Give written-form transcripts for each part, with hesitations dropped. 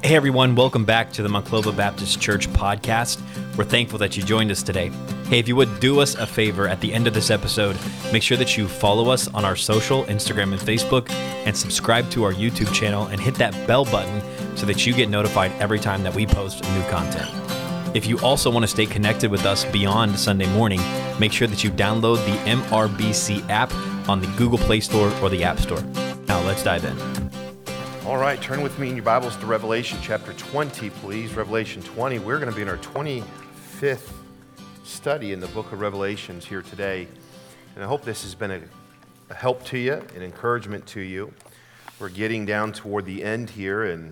Hey everyone, welcome back to the Monclova Baptist Church podcast. We're thankful that you joined us today. Hey, if you would do us a favor at the end of this episode, make sure that you follow us on our social, Instagram and Facebook, and subscribe to our YouTube channel and hit that bell button so that you get notified every time that we post new content. If you also want to stay connected with us beyond Sunday morning, make sure that you download the MRBC app on the Google Play Store or the App Store. Now let's dive in. All right, turn with me in your Bibles to Revelation chapter 20, please. Revelation 20. We're going to be in our 25th study in the book of Revelations here today. And I hope this has been a help to you, an encouragement to you. We're getting down toward the end here, and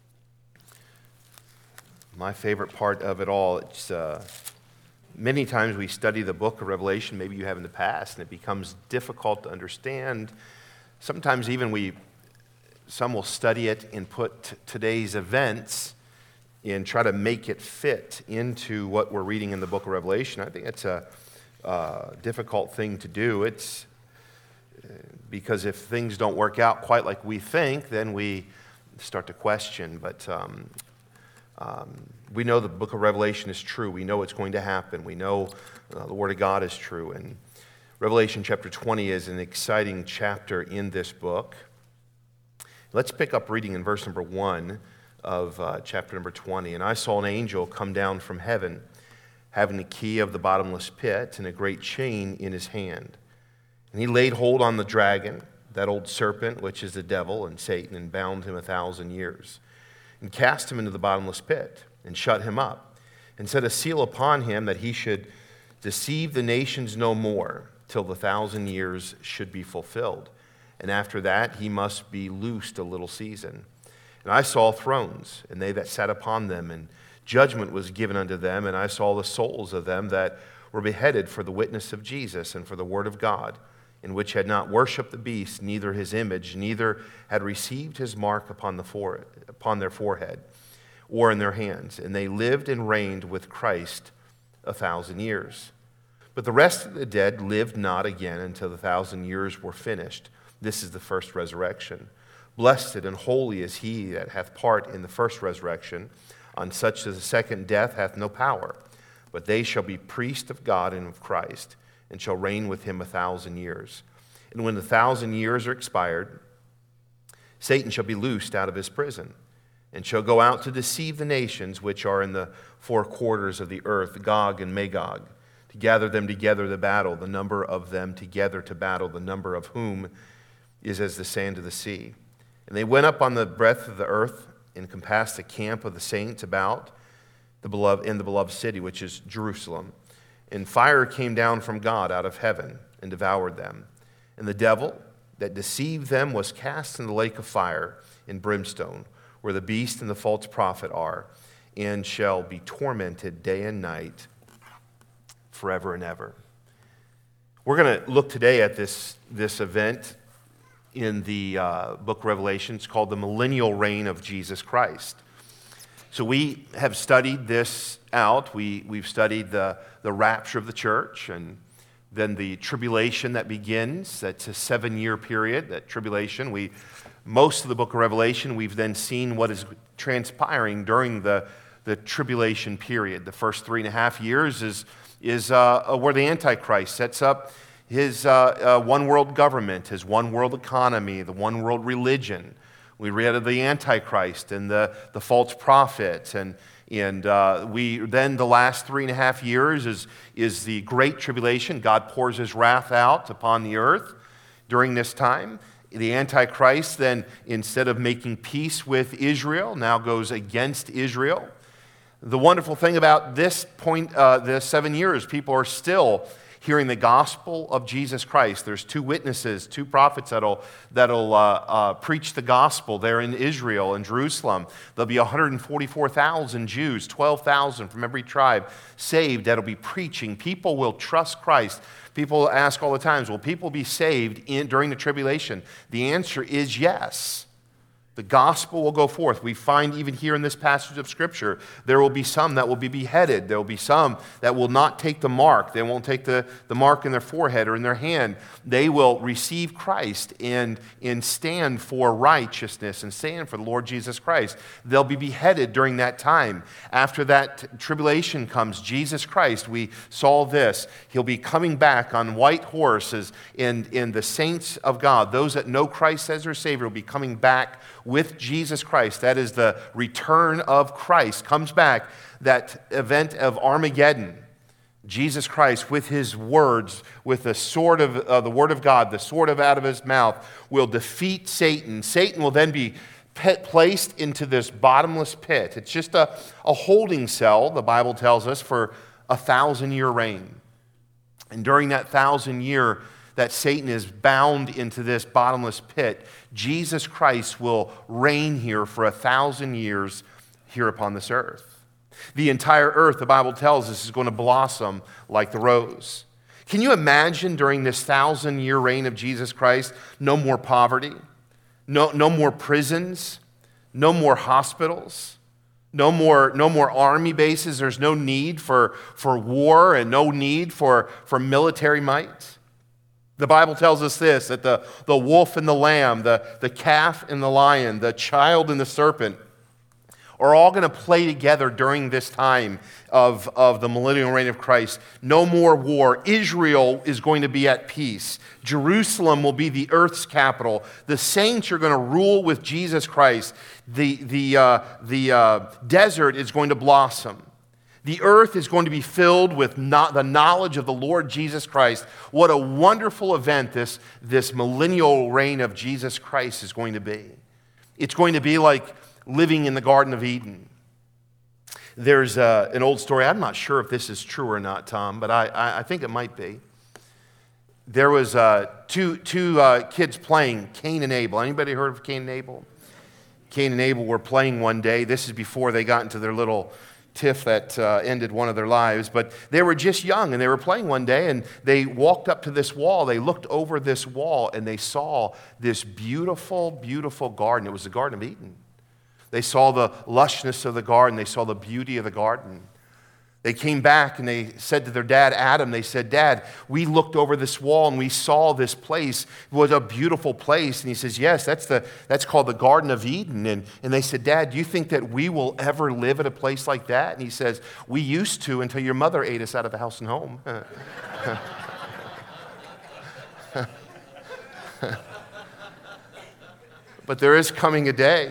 my favorite part of it all, it's many times we study the book of Revelation, maybe you have in the past, and it becomes difficult to understand. Sometimes even some will study it and put today's events and try to make it fit into what we're reading in the book of Revelation. I think it's a difficult thing to do. It's because if things don't work out quite like we think, then we start to question. But we know the book of Revelation is true. We know it's going to happen. We know the Word of God is true. And Revelation chapter 20 is an exciting chapter in this book. Let's pick up reading in verse number 1 of chapter number 20. And I saw an angel come down from heaven, having the key of the bottomless pit and a great chain in his hand. And he laid hold on the dragon, that old serpent, which is the devil and Satan, and bound him 1,000 years, and cast him into the bottomless pit, and shut him up, and set a seal upon him that he should deceive the nations no more, till the 1,000 years should be fulfilled. And after that, he must be loosed a little season. And I saw thrones, and they that sat upon them, and judgment was given unto them. And I saw the souls of them that were beheaded for the witness of Jesus and for the word of God, and which had not worshipped the beast, neither his image, neither had received his mark upon their forehead or in their hands. And they lived and reigned with Christ 1,000 years. But the rest of the dead lived not again until the 1,000 years were finished. This is the first resurrection. Blessed and holy is he that hath part in the first resurrection. On such as the second death hath no power. But they shall be priests of God and of Christ, and shall reign with him 1,000 years. And when the 1,000 years are expired, Satan shall be loosed out of his prison, and shall go out to deceive the nations which are in the four quarters of the earth, Gog and Magog, to gather them together to battle, the number of them together to battle, the number of whom is as the sand of the sea. And they went up on the breadth of the earth and compassed the camp of the saints about the beloved city, which is Jerusalem. And fire came down from God out of heaven and devoured them. And the devil that deceived them was cast in the lake of fire and brimstone, where the beast and the false prophet are, and shall be tormented day and night forever and ever. We're going to look today at this event in the book of Revelation. It's called the millennial reign of Jesus Christ. So we have studied this out. We've studied the rapture of the church, and then the tribulation that begins. That's a 7-year period, that tribulation. Most of the book of Revelation, we've then seen what is transpiring during the tribulation period. The first 3.5 years is where the Antichrist sets up his one world government, his one world economy, the one world religion. We read of the Antichrist and the false prophet, and we then the last 3.5 years is the great tribulation. God pours his wrath out upon the earth during this time. The Antichrist then, instead of making peace with Israel, now goes against Israel. The wonderful thing about this point, the 7 years, people are still hearing the gospel of Jesus Christ. There's 2 witnesses, 2 prophets that'll preach the gospel there in Israel and Jerusalem. There'll be 144,000 Jews, 12,000 from every tribe saved that'll be preaching. People will trust Christ. People ask all the time, will people be saved during the tribulation? The answer is yes. The gospel will go forth. We find even here in this passage of Scripture, there will be some that will be beheaded. There will be some that will not take the mark. They won't take the mark in their forehead or in their hand. They will receive Christ and stand for righteousness and stand for the Lord Jesus Christ. They'll be beheaded during that time. After that tribulation comes, Jesus Christ, we saw this. He'll be coming back on white horses, and the saints of God, those that know Christ as their Savior, will be coming back with Jesus Christ. That is the return of Christ. Comes back, that event of Armageddon. Jesus Christ, with his words, with the sword of the word of God, the sword out of his mouth, will defeat Satan. Satan will then be placed into this bottomless pit. It's just a holding cell, the Bible tells us, for 1,000-year reign. And during that 1,000-year that Satan is bound into this bottomless pit, Jesus Christ will reign here for 1,000 years here upon this earth. The entire earth, the Bible tells us, is going to blossom like the rose. Can you imagine during this 1,000-year reign of Jesus Christ, no more poverty, no more prisons, no more hospitals, no more army bases. There's no need for war and no need for military might. The Bible tells us this, that the wolf and the lamb, the calf and the lion, the child and the serpent are all going to play together during this time of the millennial reign of Christ. No more war. Israel is going to be at peace. Jerusalem will be the earth's capital. The saints are going to rule with Jesus Christ. The desert is going to blossom. The earth is going to be filled with the knowledge of the Lord Jesus Christ. What a wonderful event this millennial reign of Jesus Christ is going to be. It's going to be like living in the Garden of Eden. There's an old story. I'm not sure if this is true or not, Tom, but I think it might be. There was two kids playing, Cain and Abel. Anybody heard of Cain and Abel? Cain and Abel were playing one day. This is before they got into their little tiff that ended one of their lives, but they were just young and they were playing one day and they walked up to this wall. They looked over this wall and they saw this beautiful, beautiful garden. It was the Garden of Eden. They saw the lushness of the garden. They saw the beauty of the garden. They came back and they said to their dad, Adam, they said, Dad, we looked over this wall and we saw this place. It was a beautiful place. And he says, yes, that's called the Garden of Eden. And they said, Dad, do you think that we will ever live at a place like that? And he says, we used to until your mother ate us out of the house and home. But there is coming a day.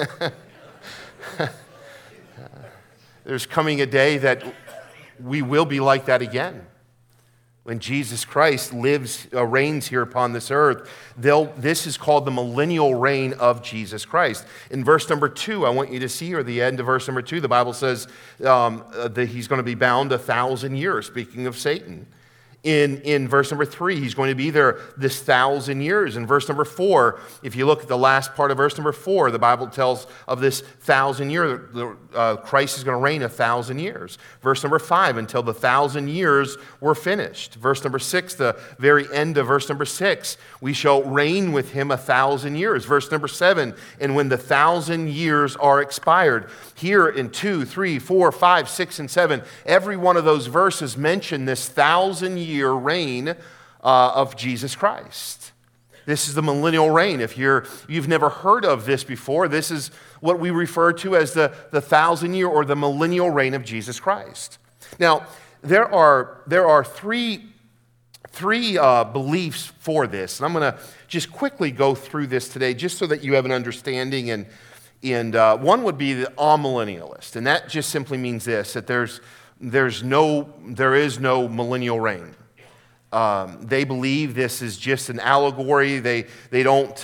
There's coming a day that we will be like that again. When Jesus Christ reigns here upon this earth, this is called the millennial reign of Jesus Christ. In verse number 2, I want you to see, or the end of verse number 2, the Bible says that he's going to be bound 1,000 years, speaking of Satan. In verse number 3, he's going to be there this 1,000 years. In verse number 4, if you look at the last part of verse number 4, the Bible tells of this 1,000 year, Christ is going to reign 1,000 years. Verse number 5, until the 1,000 years were finished. Verse number 6, the very end of verse number 6, we shall reign with him 1,000 years. Verse number 7, and when the 1,000 years are expired. Here in 2, 3, 4, 5, 6, and 7, every one of those verses mention this 1,000-year reign of Jesus Christ. This is the millennial reign. If you've never heard of this before, this is what we refer to as the 1,000-year or the millennial reign of Jesus Christ. Now, there are three beliefs for this, and I'm going to just quickly go through this today, just so that you have an understanding. And one would be the amillennialist, and that just simply means this: that there is no millennial reign. They believe this is just an allegory. They don't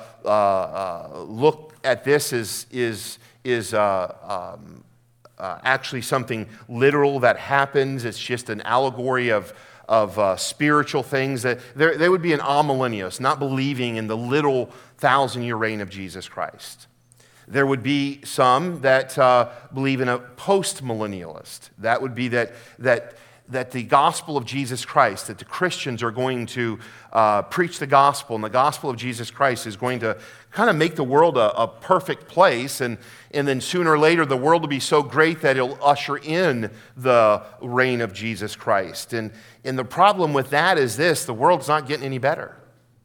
look at this as actually something literal that happens. It's just an allegory of spiritual things. That they would be an amillennialist, not believing in the literal 1,000-year reign of Jesus Christ. There would be some that believe in a post-millennialist. That would be that the gospel of Jesus Christ, that the Christians are going to preach the gospel, and the gospel of Jesus Christ is going to kind of make the world a perfect place, and then sooner or later the world will be so great that it'll usher in the reign of Jesus Christ. And the problem with that is this: the world's not getting any better.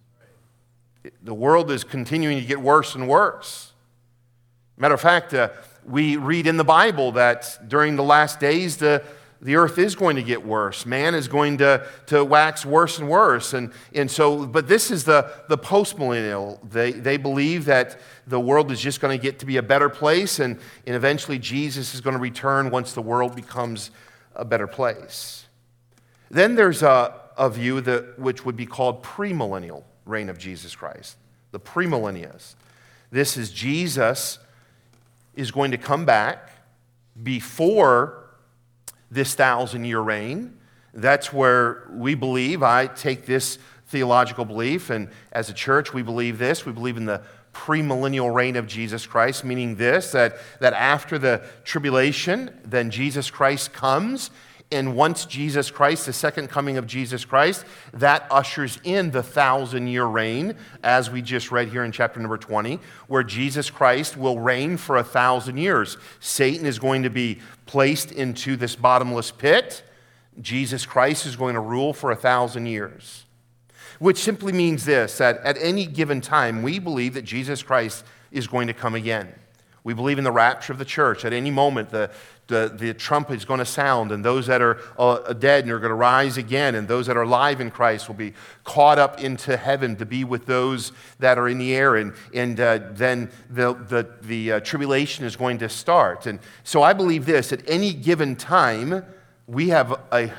The world is continuing to get worse and worse. Matter of fact, we read in the Bible that during the last days, the earth is going to get worse. Man is going to wax worse and worse. But this is the post-millennial. They believe that the world is just going to get to be a better place, and eventually Jesus is going to return once the world becomes a better place. Then there's a view which would be called premillennial reign of Jesus Christ, the premillennialists. This is Jesus is going to come back before this 1,000-year reign. That's where we believe. I take this theological belief, and as a church, we believe this. We believe in the premillennial reign of Jesus Christ, meaning this, that after the tribulation, then Jesus Christ comes, and once Jesus Christ, the second coming of Jesus Christ, that ushers in the 1,000-year reign, as we just read here in chapter number 20, where Jesus Christ will reign for 1,000 years. Satan is going to be placed into this bottomless pit. Jesus Christ is going to rule for 1,000 years, which simply means this, that at any given time, we believe that Jesus Christ is going to come again. We believe in the rapture of the church. At any moment, the trumpet is going to sound, and those that are dead and are going to rise again, and those that are alive in Christ will be caught up into heaven to be with those that are in the air, and then the tribulation is going to start. And so I believe this: at any given time, we have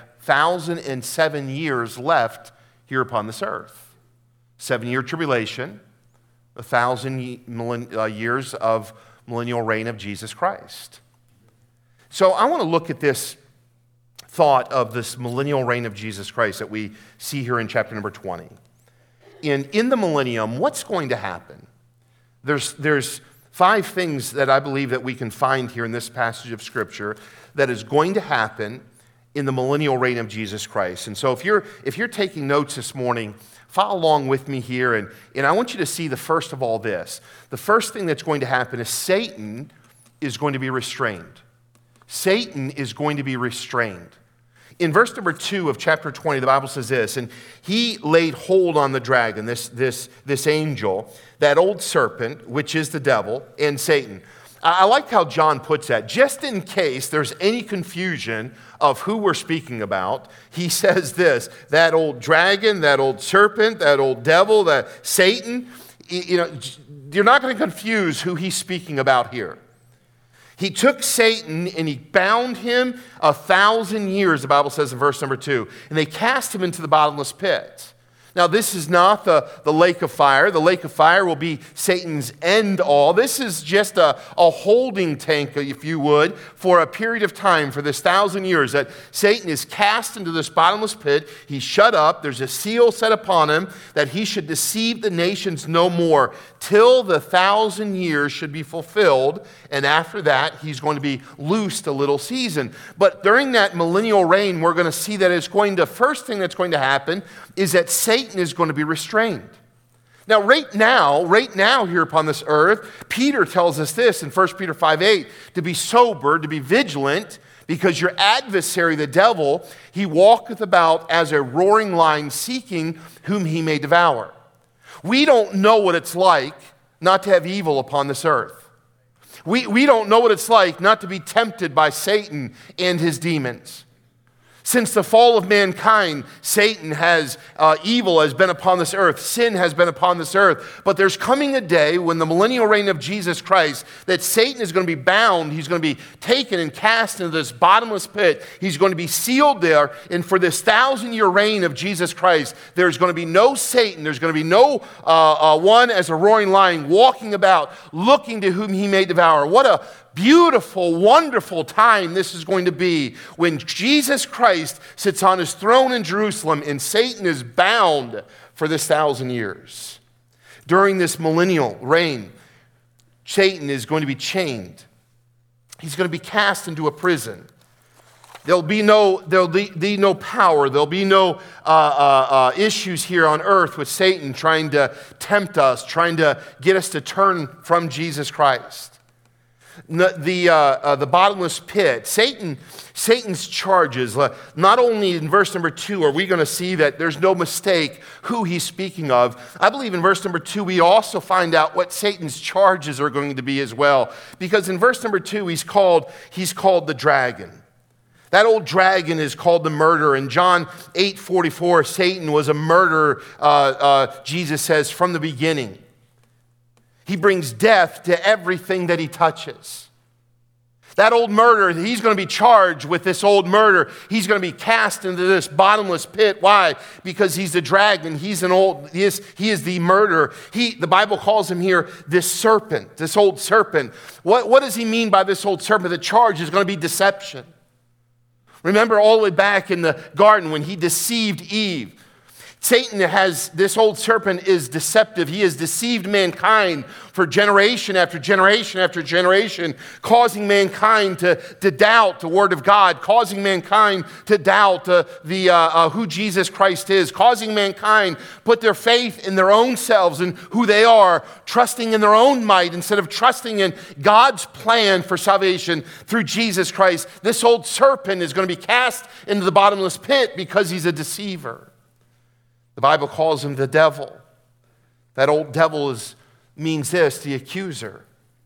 1,007 years left here upon this earth. 7-year tribulation, 1,000 years of millennial reign of Jesus Christ. So I want to look at this thought of this millennial reign of Jesus Christ that we see here in chapter number 20. In the millennium, what's going to happen? There's 5 things that I believe that we can find here in this passage of Scripture that is going to happen in the millennial reign of Jesus Christ. And so if you're taking notes this morning, follow along with me here, and I want you to see the first of all this. The first thing that's going to happen is Satan is going to be restrained. Satan is going to be restrained. In verse number 2 of chapter 20, the Bible says this: and he laid hold on the dragon, this angel, that old serpent, which is the devil, and Satan. I like how John puts that. Just in case there's any confusion of who we're speaking about, he says this: that old dragon, that old serpent, that old devil, that Satan, you're not going to confuse who he's speaking about here. He took Satan and he bound him 1,000 years, the Bible says in verse number 2, and they cast him into the bottomless pit. Now, this is not the lake of fire. The lake of fire will be Satan's end all. This is just a holding tank, if you would, for a period of time, for this 1,000 years, that Satan is cast into this bottomless pit. He's shut up. There's a seal set upon him that he should deceive the nations no more till the 1,000 years should be fulfilled. And after that, he's going to be loosed a little season. But during that millennial reign, we're going to see that first thing that's going to happen is that Satan is going to be restrained. Now, right now here upon this earth, Peter tells us this in 1 Peter 5:8, to be sober, to be vigilant, because your adversary, the devil, he walketh about as a roaring lion, seeking whom he may devour. We don't know what it's like not to have evil upon this earth. We don't know what it's like not to be tempted by Satan and his demons. Since the fall of mankind, Satan evil has been upon this earth. Sin has been upon this earth. But there's coming a day when the millennial reign of Jesus Christ, that Satan is going to be bound. He's going to be taken and cast into this bottomless pit. He's going to be sealed there. And for this 1,000-year reign of Jesus Christ, there's going to be no Satan. There's going to be no one as a roaring lion walking about, looking to whom he may devour. What a beautiful, wonderful time this is going to be when Jesus Christ sits on his throne in Jerusalem and Satan is bound for this 1,000 years. During this millennial reign, Satan is going to be chained. He's going to be cast into a prison. There'll be no power. There'll be no issues here on earth with Satan trying to tempt us, trying to get us to turn from Jesus Christ. The bottomless pit. Satan's charges. Not only in verse number 2 are we going to see that there's no mistake who he's speaking of. I believe in verse number 2 we also find out what Satan's charges are going to be as well. Because in verse number 2 he's called the dragon. That old dragon is called the murderer. In John 8:44, Satan was a murderer, Jesus says, from the beginning. He brings death to everything that he touches. That old murderer, he's going to be charged with this old murder. He's going to be cast into this bottomless pit. Why? Because he's a dragon. He is the murderer. The Bible calls him here this serpent, this old serpent. What does he mean by this old serpent? The charge is going to be deception. Remember all the way back in the garden when he deceived Eve. This old serpent is deceptive. He has deceived mankind for generation after generation after generation, causing mankind to doubt the word of God, causing mankind to doubt who Jesus Christ is, causing mankind put their faith in their own selves and who they are, trusting in their own might instead of trusting in God's plan for salvation through Jesus Christ. This old serpent is going to be cast into the bottomless pit because he's a deceiver. The Bible calls him the devil. That old devil means this, the accuser.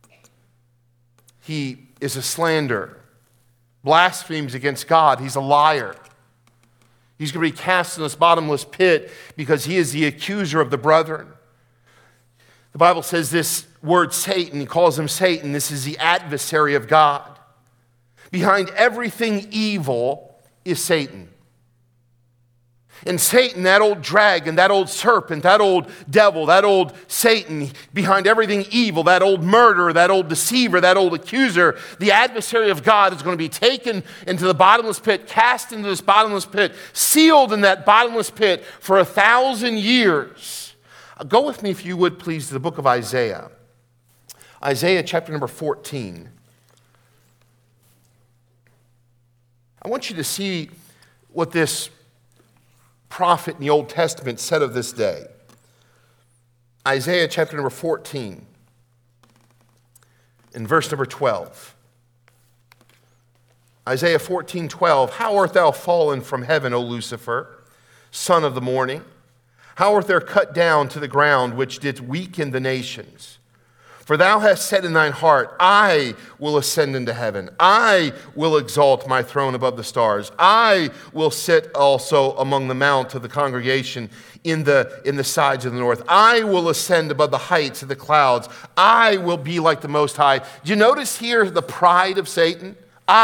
He is a slanderer, blasphemes against God. He's a liar. He's going to be cast in this bottomless pit because he is the accuser of the brethren. The Bible says this word Satan, he calls him Satan. This is the adversary of God. Behind everything evil is Satan. And Satan, that old dragon, that old serpent, that old devil, that old Satan, behind everything evil, that old murderer, that old deceiver, that old accuser, the adversary of God is going to be taken into the bottomless pit, cast into this bottomless pit, sealed in that bottomless pit for 1,000 years. Go with me, if you would, please, to the book of Isaiah. Isaiah chapter number 14. I want you to see what this prophet in the Old Testament said of this day. Isaiah chapter number 14, in verse number 12. Isaiah 14:12. How art thou fallen from heaven, O Lucifer, son of the morning? How art thou cut down to the ground, which didst weaken the nations? For thou hast said in thine heart, I will ascend into heaven. I will exalt my throne above the stars. I will sit also among the mount of the congregation in the sides of the north. I will ascend above the heights of the clouds. I will be like the Most High. Do you notice here the pride of Satan?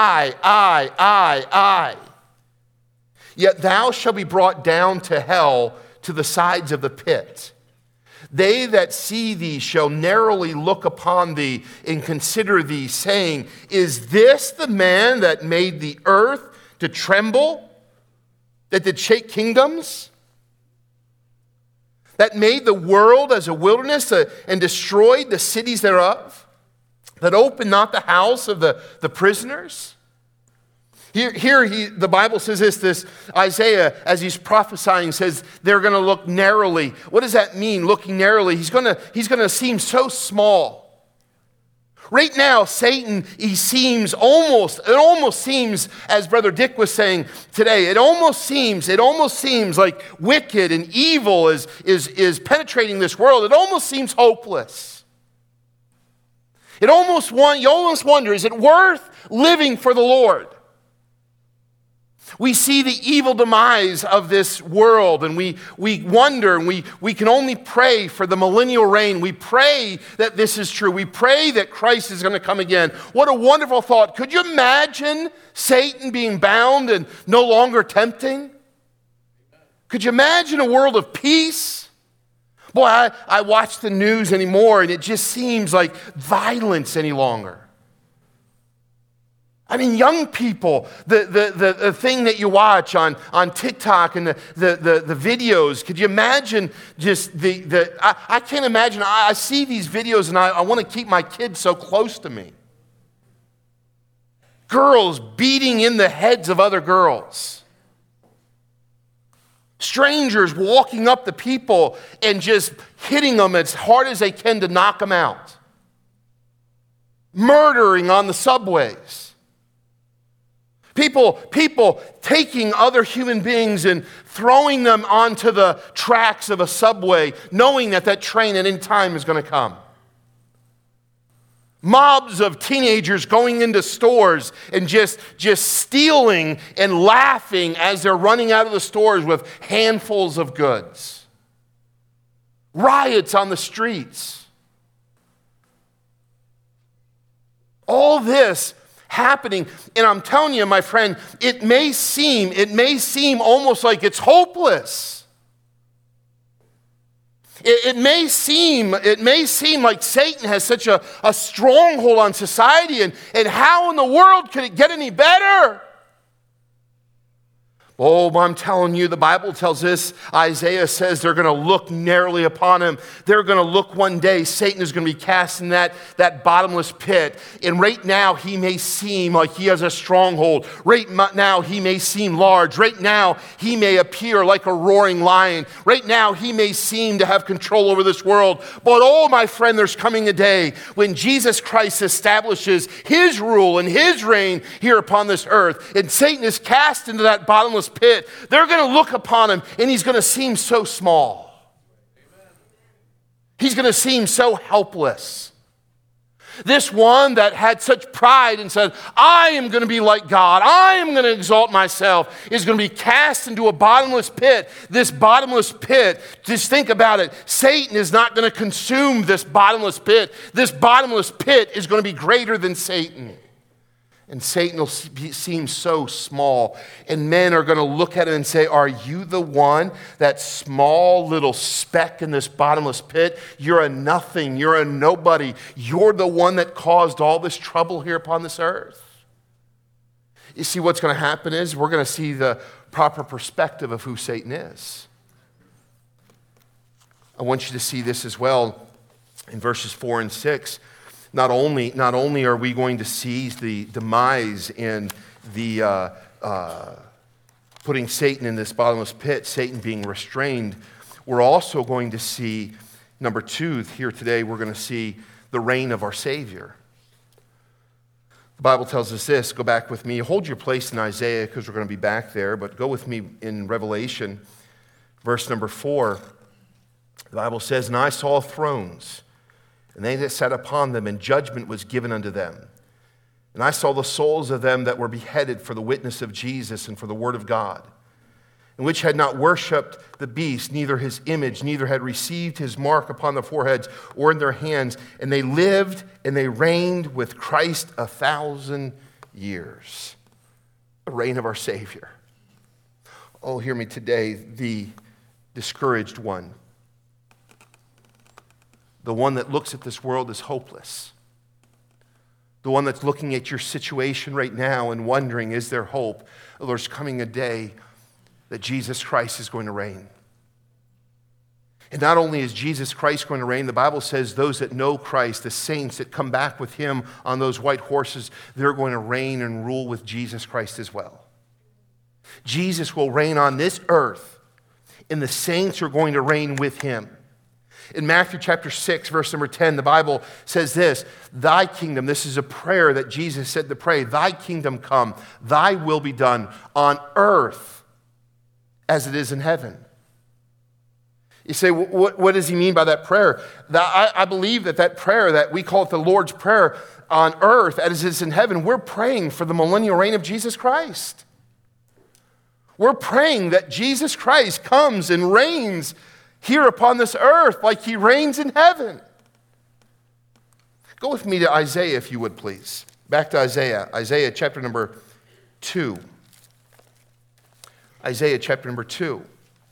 I. Yet thou shalt be brought down to hell, to the sides of the pit. They that see thee shall narrowly look upon thee and consider thee, saying, is this the man that made the earth to tremble, that did shake kingdoms, that made the world as a wilderness and destroyed the cities thereof, that opened not the house of the prisoners? Here the Bible says this Isaiah, as he's prophesying, says they're going to look narrowly. What does that mean, looking narrowly? He's going to seem so small. Right now, Satan, it almost seems, as Brother Dick was saying today, it almost seems like wicked and evil is penetrating this world. It almost seems hopeless. You almost wonder, is it worth living for the Lord? We see the evil demise of this world, and we wonder, and we can only pray for the millennial reign. We pray that this is true. We pray that Christ is going to come again. What a wonderful thought. Could you imagine Satan being bound and no longer tempting? Could you imagine a world of peace? Boy, I watch the news anymore, and it just seems like violence any longer. I mean, young people, the thing that you watch on TikTok and the videos, could you imagine just I can't imagine. I see these videos and I want to keep my kids so close to me. Girls beating in the heads of other girls. Strangers walking up to people and just hitting them as hard as they can to knock them out. Murdering on the subways. People taking other human beings and throwing them onto the tracks of a subway, knowing that that train at any time is going to come. Mobs of teenagers going into stores and just stealing and laughing as they're running out of the stores with handfuls of goods. Riots on the streets. All this happening, and I'm telling you, my friend, it may seem almost like it's hopeless. It may seem like Satan has such a stronghold on society, and how in the world could it get any better? Oh, I'm telling you, the Bible tells us, Isaiah says they're going to look narrowly upon him. They're going to look one day, Satan is going to be cast in that bottomless pit. And right now, he may seem like he has a stronghold. Right now, he may seem large. Right now, he may appear like a roaring lion. Right now, he may seem to have control over this world. But oh, my friend, there's coming a day when Jesus Christ establishes his rule and his reign here upon this earth. And Satan is cast into that bottomless pit. They're going to look upon him and he's going to seem so small. He's going to seem so helpless. This one that had such pride and said, I am going to be like God, I am going to exalt myself, is going to be cast into a bottomless pit. This bottomless pit, just think about it, Satan is not going to consume this bottomless pit. This bottomless pit is going to be greater than Satan. And Satan will seem so small. And men are going to look at him and say, are you the one, that small little speck in this bottomless pit? You're a nothing. You're a nobody. You're the one that caused all this trouble here upon this earth. You see, what's going to happen is we're going to see the proper perspective of who Satan is. I want you to see this as well in verses 4 and 6. Not only are we going to see the demise and the putting Satan in this bottomless pit, Satan being restrained, we're also going to see, number 2, here today, we're going to see the reign of our Savior. The Bible tells us this. Go back with me. Hold your place in Isaiah because we're going to be back there, but go with me in Revelation, verse number 4. The Bible says, and I saw thrones, and they that sat upon them, and judgment was given unto them. And I saw the souls of them that were beheaded for the witness of Jesus and for the word of God, and which had not worshipped the beast, neither his image, neither had received his mark upon their foreheads or in their hands. And they lived and they reigned with Christ 1,000 years. The reign of our Savior. Oh, hear me today, the discouraged one. The one that looks at this world as hopeless. The one that's looking at your situation right now and wondering, is there hope? Oh, there's coming a day that Jesus Christ is going to reign. And not only is Jesus Christ going to reign, the Bible says those that know Christ, the saints that come back with him on those white horses, they're going to reign and rule with Jesus Christ as well. Jesus will reign on this earth, and the saints are going to reign with him. In Matthew chapter 6, verse number 10, the Bible says this, thy kingdom, this is a prayer that Jesus said to pray, thy kingdom come, thy will be done on earth as it is in heaven. You say, what does he mean by that prayer? I believe that prayer, that we call it the Lord's Prayer on earth as it is in heaven, we're praying for the millennial reign of Jesus Christ. We're praying that Jesus Christ comes and reigns here upon this earth like he reigns in heaven. Go with me to Isaiah, if you would, please. Back to Isaiah chapter number 2. Isaiah chapter number 2.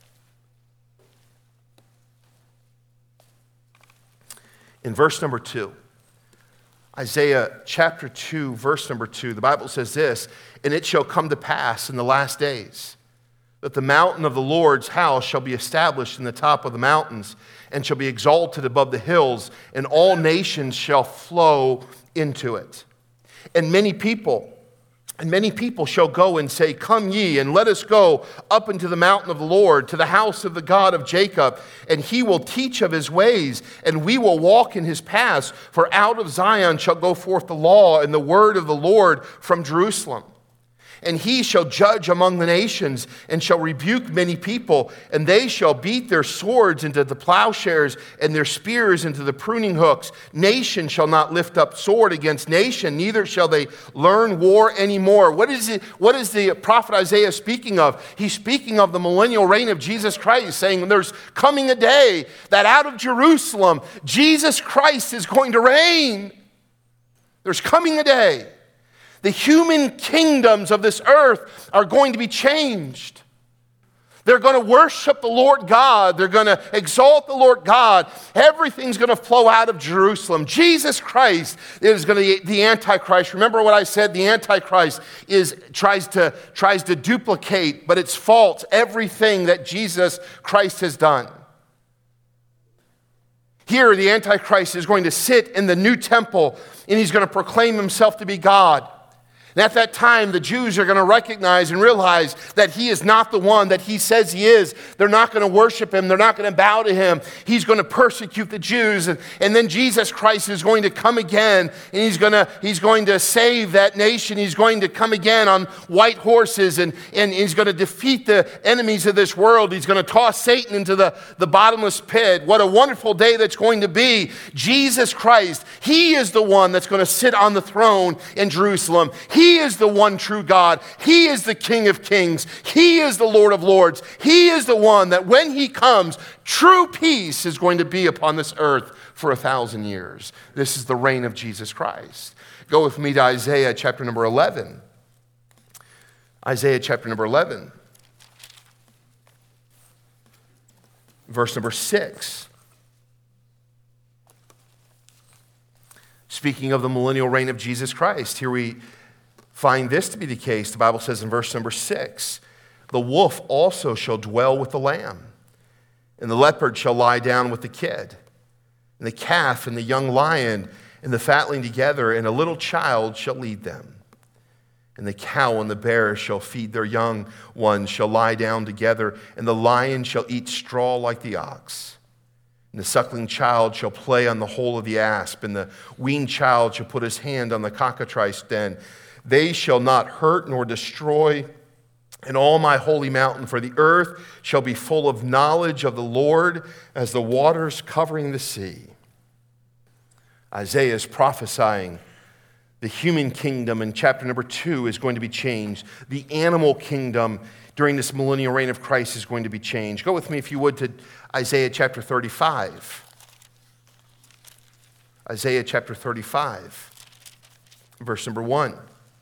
In verse number 2. Isaiah chapter 2, verse number 2. The Bible says this, and it shall come to pass in the last days that the mountain of the Lord's house shall be established in the top of the mountains, and shall be exalted above the hills, and all nations shall flow into it. And many people And many people shall go and say, Come ye, and let us go up into the mountain of the Lord, to the house of the God of Jacob, and he will teach of his ways, and we will walk in his paths. For out of Zion shall go forth the law and the word of the Lord from Jerusalem. And he shall judge among the nations, and shall rebuke many people, and they shall beat their swords into the plowshares, and their spears into the pruning hooks. Nation shall not lift up sword against nation, neither shall they learn war anymore. What is the prophet Isaiah speaking of? He's speaking of the millennial reign of Jesus Christ, saying there's coming a day that out of Jerusalem, Jesus Christ is going to reign. There's coming a day. The human kingdoms of this earth are going to be changed. They're going to worship the Lord God. They're going to exalt the Lord God. Everything's going to flow out of Jerusalem. Jesus Christ is going to be the Antichrist. Remember what I said? The Antichrist tries to duplicate, but it's false, everything that Jesus Christ has done. Here, the Antichrist is going to sit in the new temple, and he's going to proclaim himself to be God. And at that time, the Jews are going to recognize and realize that he is not the one that he says he is. They're not going to worship him. They're not going to bow to him. He's going to persecute the Jews. And then Jesus Christ is going to come again, and he's going to save that nation. He's going to come again on white horses, and he's going to defeat the enemies of this world. He's going to toss Satan into the bottomless pit. What a wonderful day that's going to be. Jesus Christ, he is the one that's going to sit on the throne in Jerusalem. He is the one true God. He is the King of kings. He is the Lord of lords. He is the one that when he comes, true peace is going to be upon this earth for 1,000 years. This is the reign of Jesus Christ. Go with me to Isaiah chapter number 11. Isaiah chapter number 11. Verse number 6. Speaking of the millennial reign of Jesus Christ, here we find this to be the case. The Bible says in verse number 6, the wolf also shall dwell with the lamb, and the leopard shall lie down with the kid, and the calf and the young lion and the fatling together, and a little child shall lead them. And the cow and the bear shall feed their young ones, shall lie down together, and the lion shall eat straw like the ox. And the suckling child shall play on the hole of the asp, and the weaned child shall put his hand on the cockatrice den. They shall not hurt nor destroy in all my holy mountain, for the earth shall be full of knowledge of the Lord as the waters covering the sea. Isaiah is prophesying the human kingdom in chapter number 2 is going to be changed. The animal kingdom during this millennial reign of Christ is going to be changed. Go with me, if you would, to Isaiah chapter 35. Isaiah chapter 35, verse number 1.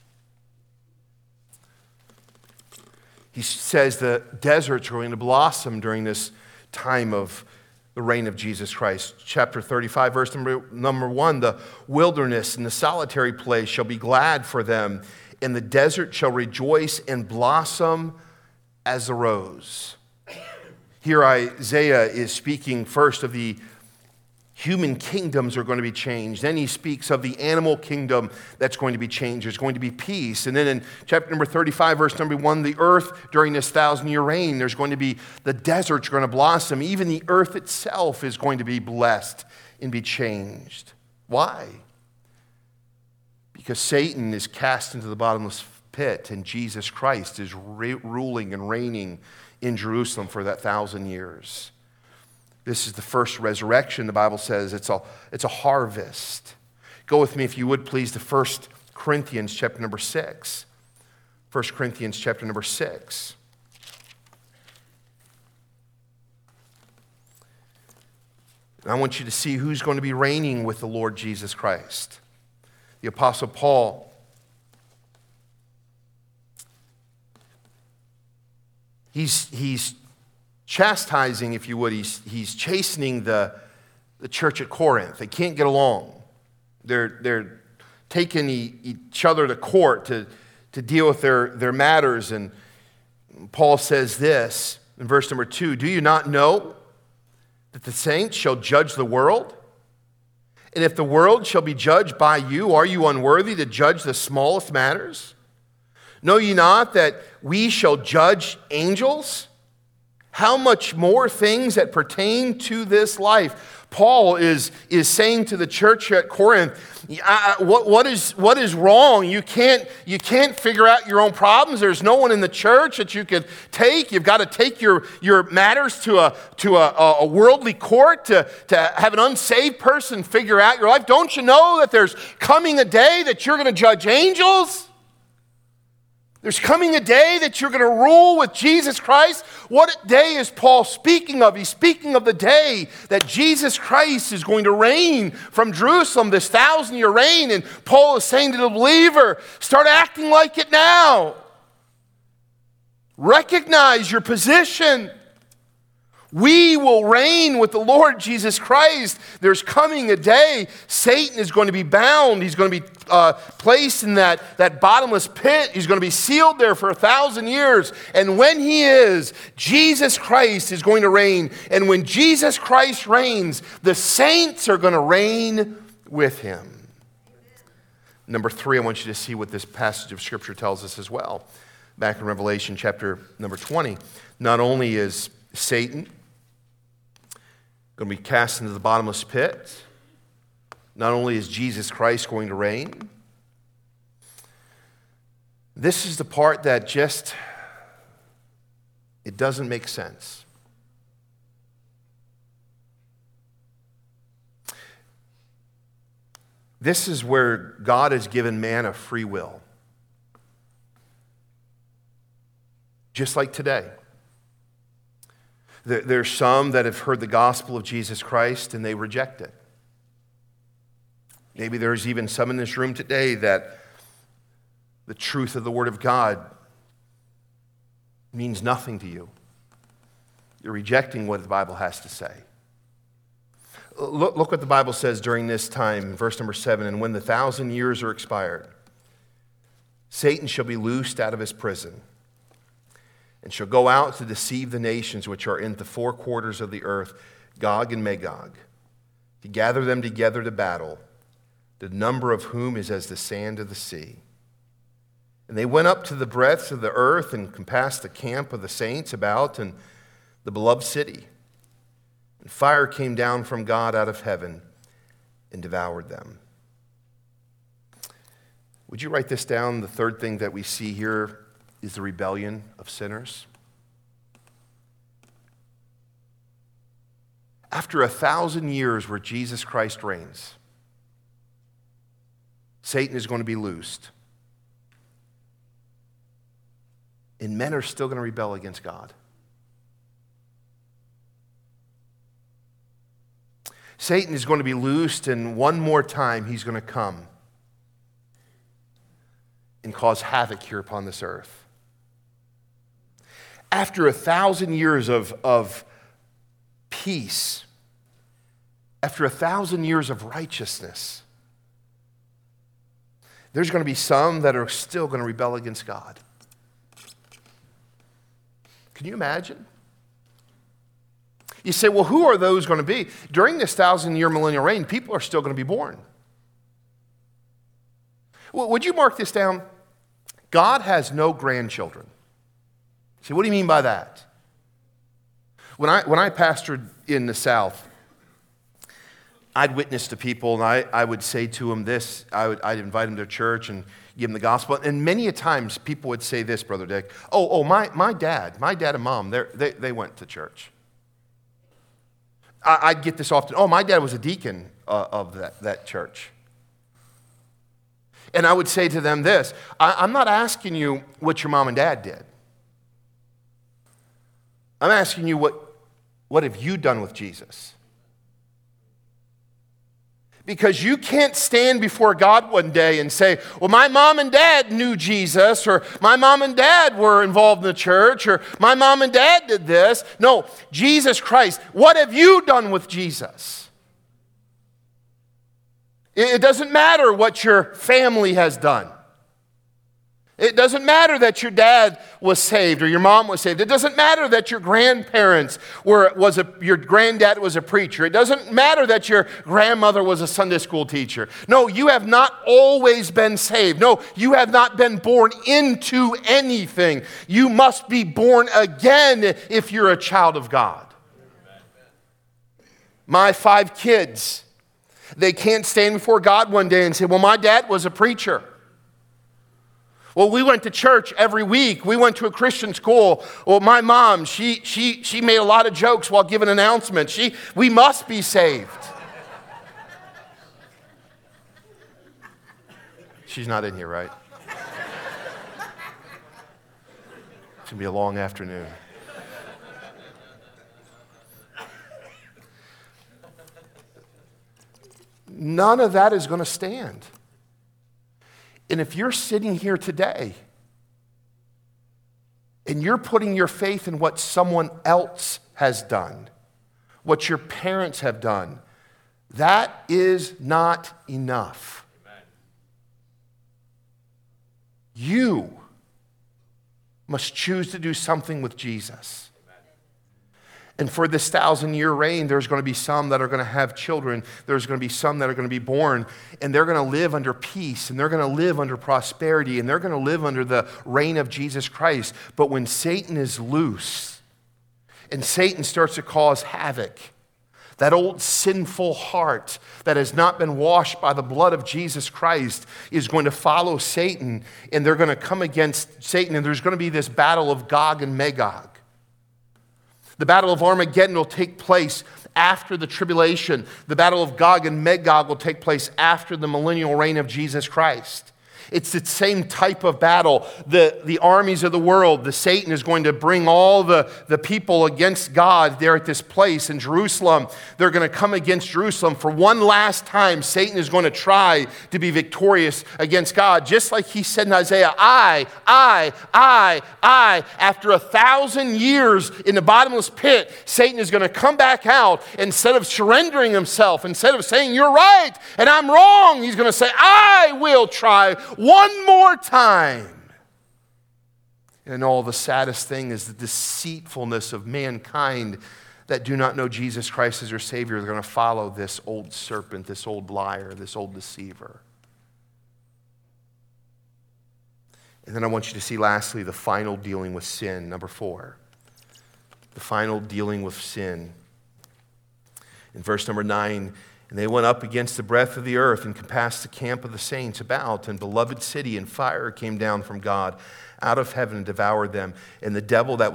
He says the deserts are going to blossom during this time of the reign of Jesus Christ. Chapter 35, verse number 1, the wilderness and the solitary place shall be glad for them, and the desert shall rejoice and blossom as a rose. Here Isaiah is speaking first of the human kingdoms are going to be changed. Then he speaks of the animal kingdom that's going to be changed. There's going to be peace. And then in chapter number 35, verse number 1, the earth during this 1,000-year reign, there's going to be the deserts are going to blossom. Even the earth itself is going to be blessed and be changed. Why? Because Satan is cast into the bottomless pit, and Jesus Christ is ruling and reigning in Jerusalem for that 1,000 years. This is the first resurrection. The Bible says it's a harvest. Go with me, if you would, please, to 1 Corinthians chapter number 6. 1 Corinthians chapter number 6. And I want you to see who's going to be reigning with the Lord Jesus Christ. The Apostle Paul. He's chastising, if you would, he's chastening the church at Corinth. They can't get along. They're taking each other to court to deal with their matters. And Paul says this in verse number 2, do you not know that the saints shall judge the world? And if the world shall be judged by you, are you unworthy to judge the smallest matters? Know ye not that we shall judge angels? How much more things that pertain to this life? Paul is saying to the church at Corinth, what is wrong? You can't figure out your own problems. There's no one in the church that you could take. You've got to take your matters to a worldly court to have an unsaved person figure out your life. Don't you know that there's coming a day that you're going to judge angels? There's coming a day that you're going to rule with Jesus Christ. What day is Paul speaking of? He's speaking of the day that Jesus Christ is going to reign from Jerusalem, this 1,000-year reign. And Paul is saying to the believer, start acting like it now. Recognize your position. We will reign with the Lord Jesus Christ. There's coming a day Satan is going to be bound. He's going to be placed in that bottomless pit. He's going to be sealed there for 1,000 years. And when he is, Jesus Christ is going to reign. And when Jesus Christ reigns, the saints are going to reign with him. Number 3, I want you to see what this passage of Scripture tells us as well. Back in Revelation chapter number 20, not only is Satan going to be cast into the bottomless pit, not only is Jesus Christ going to reign, this is the part that it doesn't make sense. This is where God has given man a free will. Just like today. There's some that have heard the gospel of Jesus Christ and they reject it. Maybe there's even some in this room today that the truth of the Word of God means nothing to you. You're rejecting what the Bible has to say. Look what the Bible says during this time, verse number 7, and when the 1,000 years are expired, Satan shall be loosed out of his prison, and shall go out to deceive the nations which are in the 4 quarters of the earth, Gog and Magog, to gather them together to battle, the number of whom is as the sand of the sea. And they went up to the breadths of the earth and compassed the camp of the saints about and the beloved city. And fire came down from God out of heaven and devoured them. Would you write this down? The third thing that we see here is the rebellion of sinners. After 1,000 years where Jesus Christ reigns, Satan is going to be loosed. And men are still going to rebel against God. Satan is going to be loosed, and one more time he's going to come and cause havoc here upon this earth. After 1,000 years of peace, after 1,000 years of righteousness, there's going to be some that are still going to rebel against God. Can you imagine? You say, well, who are those going to be? During this 1,000-year millennial reign, people are still going to be born. Well, would you mark this down? God has no grandchildren. See, what do you mean by that? When I pastored in the South, I'd witness to people, and I would say to them this. I'd invite them to church and give them the gospel. And many a times, people would say this, Brother Dick, my dad and mom, they went to church. I'd get this often. Oh, my dad was a deacon of that church. And I would say to them this, I'm not asking you what your mom and dad did. I'm asking you what have you done with Jesus? Because you can't stand before God one day and say, well, my mom and dad knew Jesus, or my mom and dad were involved in the church, or my mom and dad did this. No, Jesus Christ, what have you done with Jesus? It doesn't matter what your family has done. It doesn't matter that your dad was saved or your mom was saved. It doesn't matter that your grandparents your granddad was a preacher. It doesn't matter that your grandmother was a Sunday school teacher. No, you have not always been saved. No, you have not been born into anything. You must be born again if you're a child of God. My 5 kids, they can't stand before God one day and say, well, my dad was a preacher. Well, we went to church every week. We went to a Christian school. Well, my mom, she made a lot of jokes while giving announcements. We must be saved. She's not in here, right? It's going to be a long afternoon. None of that is going to stand. And if you're sitting here today and you're putting your faith in what someone else has done, what your parents have done, that is not enough. Amen. You must choose to do something with Jesus. And for this 1,000-year reign, there's going to be some that are going to have children. There's going to be some that are going to be born, and they're going to live under peace, and they're going to live under prosperity, and they're going to live under the reign of Jesus Christ. But when Satan is loose, and Satan starts to cause havoc, that old sinful heart that has not been washed by the blood of Jesus Christ is going to follow Satan, and they're going to come against Satan, and there's going to be this battle of Gog and Magog. The battle of Armageddon will take place after the tribulation. The battle of Gog and Magog will take place after the millennial reign of Jesus Christ. It's the same type of battle. The armies of the world, the Satan is going to bring all the people against God there at this place in Jerusalem. They're going to come against Jerusalem. For one last time, Satan is going to try to be victorious against God. Just like he said in Isaiah, I. After 1,000 years in the bottomless pit, Satan is going to come back out. Instead of surrendering himself, instead of saying, you're right and I'm wrong, he's going to say, I will try one more time. And all the saddest thing is the deceitfulness of mankind that do not know Jesus Christ as their Savior. They're going to follow this old serpent, this old liar, this old deceiver. And then I want you to see lastly the final dealing with sin, number 4. The final dealing with sin. In verse number 9, and they went up against the breadth of the earth and compassed the camp of the saints about, and beloved city, and fire came down from God out of heaven and devoured them. And the devil that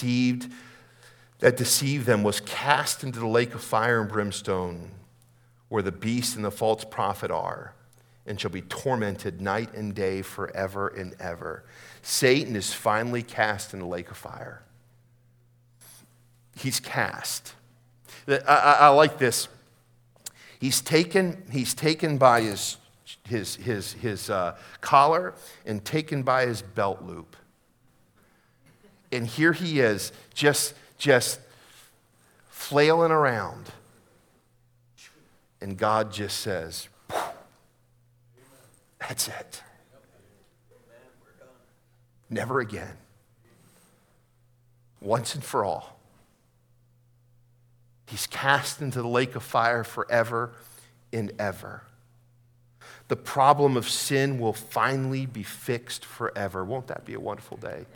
deceived them was cast into the lake of fire and brimstone, where the beast and the false prophet are, and shall be tormented night and day forever and ever. Satan is finally cast in the lake of fire. He's cast. I like this. He's taken by his collar and taken by his belt loop. And here he is, just flailing around. And God just says, that's it. Never again. Once and for all. He's cast into the lake of fire forever and ever. The problem of sin will finally be fixed forever. Won't that be a wonderful day?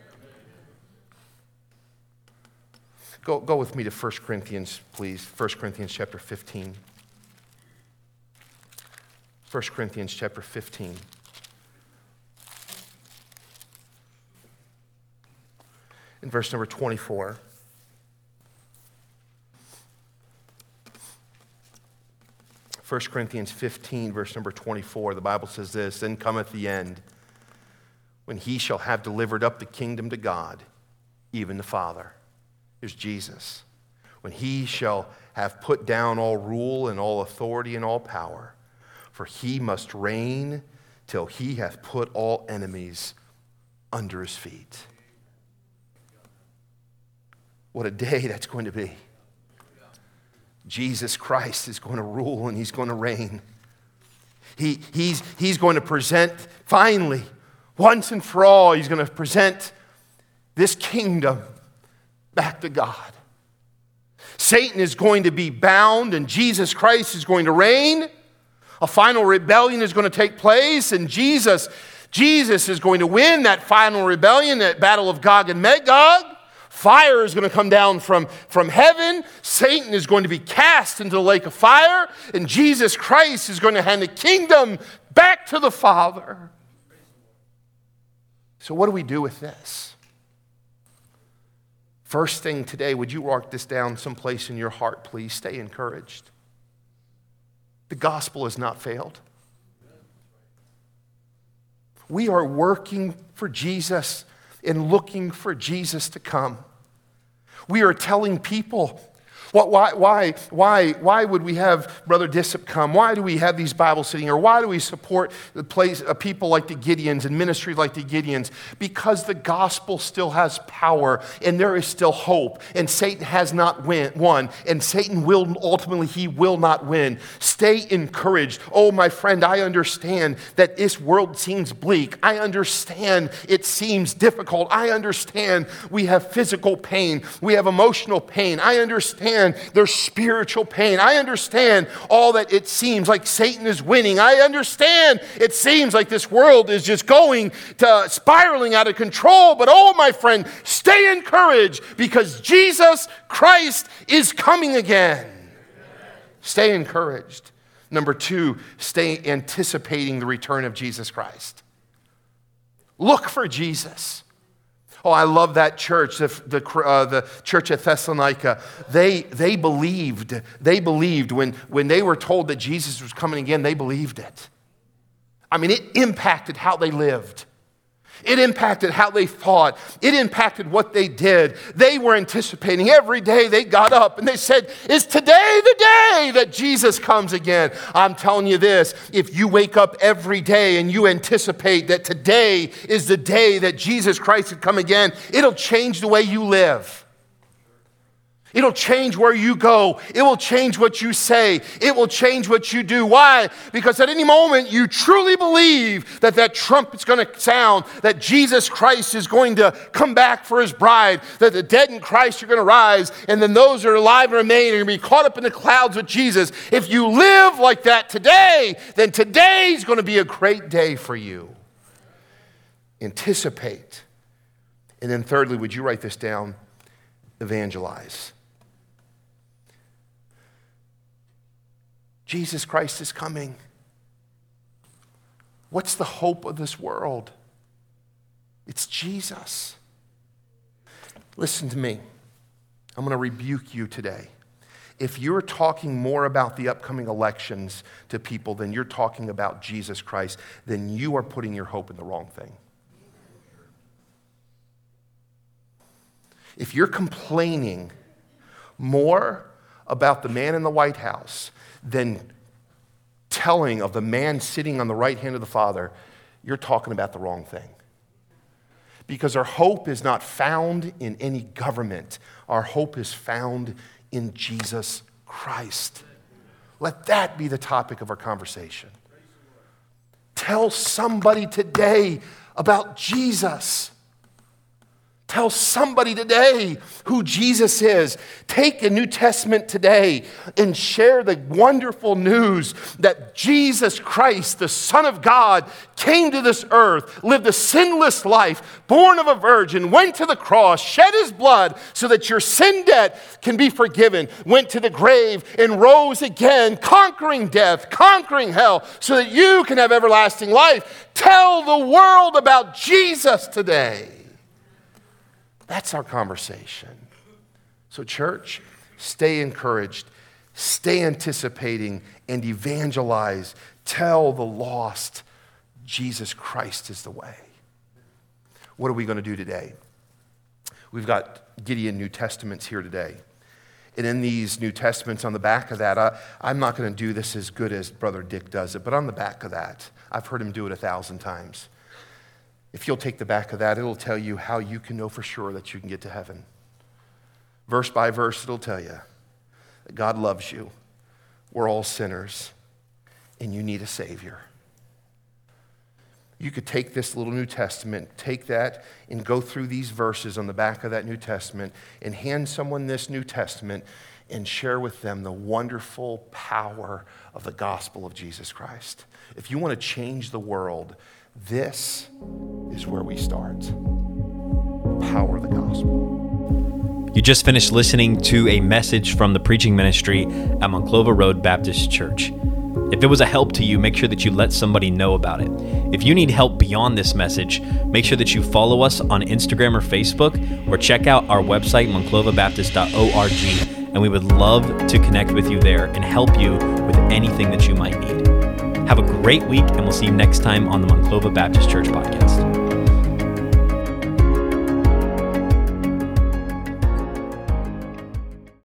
Go with me to 1 Corinthians, please. 1 Corinthians chapter 15. 1 Corinthians chapter 15. In verse number 24. 1 Corinthians 15, verse number 24, the Bible says this, then cometh the end, when he shall have delivered up the kingdom to God, even the Father. Here's Jesus. When he shall have put down all rule and all authority and all power, for he must reign till he hath put all enemies under his feet. What a day that's going to be. Jesus Christ is going to rule and he's going to reign. He's going to present finally Once and for all, he's going to present this kingdom back to God. Satan is going to be bound, and Jesus Christ is going to reign. A final rebellion is going to take place, and Jesus is going to win that final rebellion, that battle of Gog and Magog. Fire is going to come down from heaven. Satan is going to be cast into the lake of fire, and Jesus Christ is going to hand the kingdom back to the Father. So what do we do with this? First thing today, would you mark this down someplace in your heart, please? Stay encouraged. The gospel has not failed. We are working for Jesus and looking for Jesus to come. We are telling people, why would we have Brother Dissip come? Why do we have these Bibles sitting here? Why do we support the place of people like the Gideons and ministry like the Gideons? Because the gospel still has power and there is still hope, and Satan has not won, and Satan will ultimately, he will not win. Stay encouraged. Oh, my friend, I understand that this world seems bleak. I understand it seems difficult. I understand we have physical pain. We have emotional pain. I understand there's spiritual pain. I understand all that it seems like Satan is winning. I understand it seems like this world is just going to spiraling out of control. But oh, my friend, stay encouraged because Jesus Christ is coming again. Stay encouraged. Number 2, stay anticipating the return of Jesus Christ. Look for Jesus. Oh, I love that church, the church at Thessalonica. They believed when they were told that Jesus was coming again, they believed it. I mean, it impacted how they lived. It impacted how they thought. It impacted what they did. They were anticipating every day they got up and they said, is today the day that Jesus comes again? I'm telling you this, if you wake up every day and you anticipate that today is the day that Jesus Christ would come again, it'll change the way you live. It'll change where you go. It will change what you say. It will change what you do. Why? Because at any moment you truly believe that trumpet's going to sound, that Jesus Christ is going to come back for his bride, that the dead in Christ are going to rise, and then those that are alive and remain are going to be caught up in the clouds with Jesus. If you live like that today, then today's going to be a great day for you. Anticipate. And then thirdly, would you write this down? Evangelize. Jesus Christ is coming. What's the hope of this world? It's Jesus. Listen to me. I'm going to rebuke you today. If you're talking more about the upcoming elections to people than you're talking about Jesus Christ, then you are putting your hope in the wrong thing. If you're complaining more about the man in the White House than telling of the man sitting on the right hand of the Father, you're talking about the wrong thing. Because our hope is not found in any government. Our hope is found in Jesus Christ. Let that be the topic of our conversation. Tell somebody today about Jesus. Tell somebody today who Jesus is. Take a New Testament today and share the wonderful news that Jesus Christ, the Son of God, came to this earth, lived a sinless life, born of a virgin, went to the cross, shed his blood so that your sin debt can be forgiven, went to the grave and rose again, conquering death, conquering hell, so that you can have everlasting life. Tell the world about Jesus today. That's our conversation. So church, stay encouraged, stay anticipating, and evangelize. Tell the lost Jesus Christ is the way. What are we going to do today? We've got Gideon New Testaments here today. And in these New Testaments, on the back of that, I'm not going to do this as good as Brother Dick does it, but on the back of that, I've heard him do it 1,000 times. If you'll take the back of that, it'll tell you how you can know for sure that you can get to heaven. Verse by verse, it'll tell you that God loves you. We're all sinners, and you need a Savior. you could take this little New Testament, take that and go through these verses on the back of that New Testament and hand someone this New Testament and share with them the wonderful power of the gospel of Jesus Christ. If you want to change the world, this is where we start. The power of the gospel. You just finished listening to a message from the preaching ministry at Monclova Road Baptist Church. If it was a help to you, make sure that you let somebody know about it. If you need help beyond this message, make sure that you follow us on Instagram or Facebook, or check out our website, monclovabaptist.org, and we would love to connect with you there and help you with anything that you might need. Have a great week, and we'll see you next time on the Monclova Baptist Church podcast.